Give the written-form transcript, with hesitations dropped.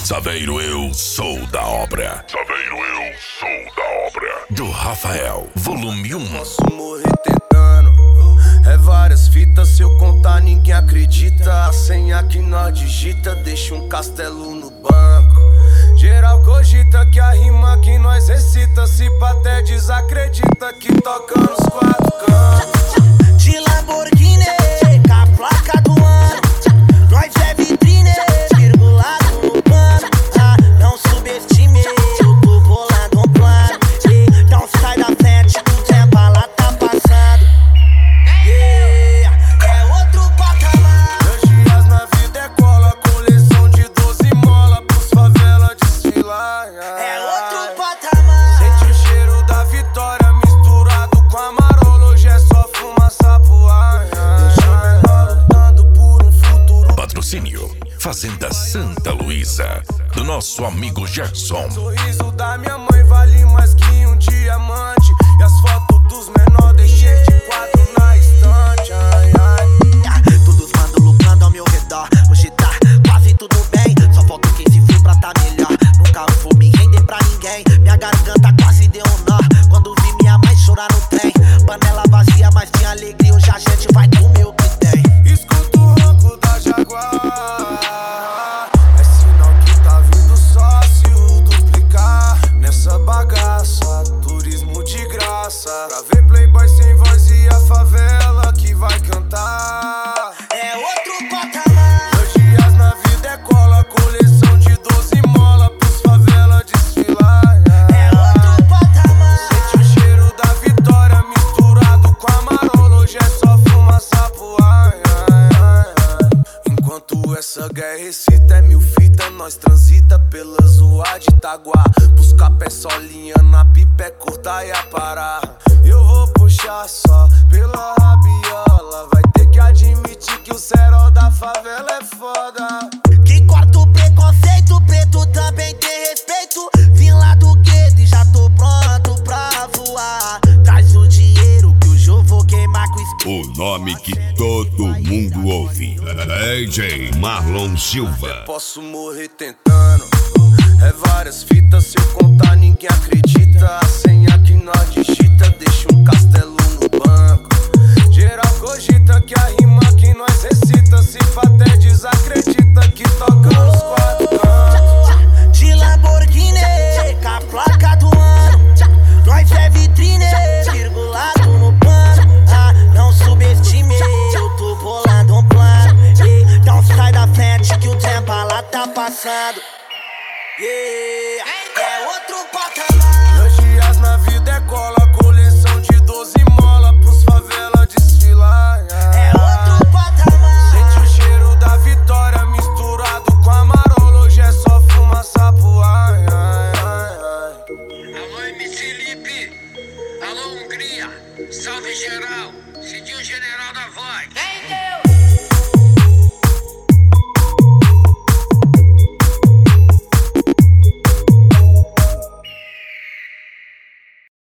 Saveiro, eu sou da obra. Saveiro, eu sou da obra. Do Rafael, volume 1. Posso morrer tentando. É várias fitas, se eu contar ninguém acredita. A senha que nós digita deixa um castelo no banco. Geral cogita que a rima que nós recita, se pá até desacredita que toca nos quatro cantos. De Lamborghini, com a placa do ano. Nós é vitrine, virgulado no pano. Não subestime, eu tô bolando um plano. Então sai da frente, o tempo lá tá passando. É outro patamar. Meus dias na vida é cola, coleção de 12 mola pros favela desfilar. É outro patamar. Sente o cheiro da vitória misturado com amarolo. Hoje é só fumaça pro ar. Deixa o menor lutando por um futuro. Patrocínio Fazenda Santa Luísa, do nosso amigo Gerson. Sorriso da minha mãe vale mais que um diamante. E as fotos dos menores deixei de quadro na estante. Ai, ai. Todos mandam lucrando ao meu redor. Hoje tá quase tudo bem. Só falta quem se for pra tá melhor. Nunca vou me render pra ninguém. Minha garganta quase deu um nó quando vi minha mãe chorar no trem. Panela vazia, mas tinha alegria. Hoje a gente vai comer o que tem. Escuto o ronco da Jaguar. É sinal que tá vindo sócio duplicar nessa bagaça. Turismo de graça. Pra ver playboy sem voz e a favela que vai cantar. É outro patamar. Meus dias na vida é cola, coleção de 12 mola pros favela desfilar. É outro patamar. Sente o cheiro da vitória misturado com amarolo. Hoje é só fumaça pro ar. Enquanto essa guerra excita, é mil fita. Nós transita pela zoa de Itaguá. Buscar pé solinha na pipa é curta e a parar. Eu vou puxar só pela rabiola. Vai ter que admitir que o cerol da favela é foda. Que corta o preconceito, preto também tem respeito. Vim lá do gueto e já tô pronto pra voar. Traz o dinheiro que hoje eu vou queimar com esquema. O nome que todo mundo ouve. DJ Marlon Silva. Posso morrer tentando. É várias fitas, se eu contar ninguém acredita. A senha que nós digita deixa um castelo no banco. Geral cogita que a rima que nós recita, se pá até desacredita que toca nos quatro cantos. De Lamborghini, com a placa do ano. Nós é vitrine, virgulado no pano. Não subestime, eu tô bolando um plano. Então sai da frente que o tempo lá tá passando. É outro patamar. Meus dias na vida é cola, coleção de 12 mola pros favela desfilar. É outro patamar. Sente o cheiro da vitória misturado com amarolo. Hoje é só fumaça pro ar. Alô, MC Lipe. Alô, Hungria. Salve geral. Cidinho General da Voz.